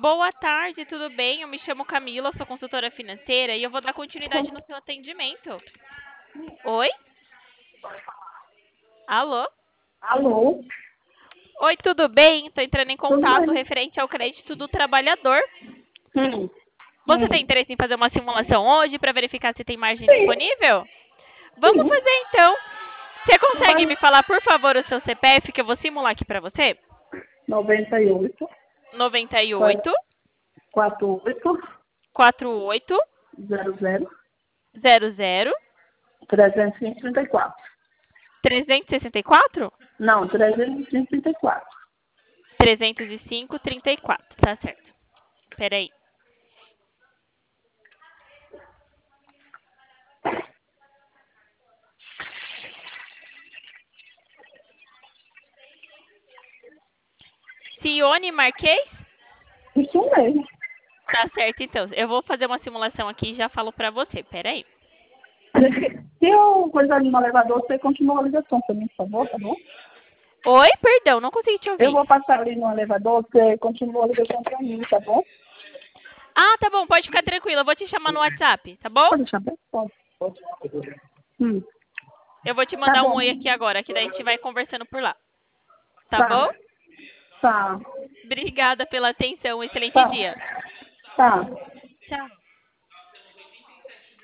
Boa tarde, tudo bem? Eu me chamo Camila, sou consultora financeira e eu vou dar continuidade no seu atendimento. Oi? Alô? Alô? Oi, tudo bem? Estou entrando em Tudo contato bem? referente ao crédito do trabalhador. Hum, Você tem hum. interesse em fazer uma simulação hoje para verificar se tem margem Sim, disponível? Vamos sim. fazer então. Você consegue Vai. me falar, por favor, o seu CPF que eu vou simular aqui para você? 98, 98 48, 48 00, 00 334. 364 Não, 334. 305 34, tá certo. Peraí. Cione Marquês? Isso mesmo. Tá certo, então. Eu vou fazer uma simulação aqui e já falo pra você. Peraí. Se eu coisar ali no elevador, você continua a ligação para mim, por favor, tá bom? Oi, perdão, não consegui te Eu ouvir. vou passar ali no elevador, você continua a ligação para mim, tá bom? Ah, tá bom, pode ficar tranquila. Eu vou te chamar no WhatsApp, tá bom? Pode deixar bem? Pode. Pode. Hum, Eu vou te tá mandar um bom. oi aqui agora, que daí a gente vai conversando por lá. Tá bom? Tá, tá, Obrigada pela atenção. Excelente tá, dia. tá. Tchau.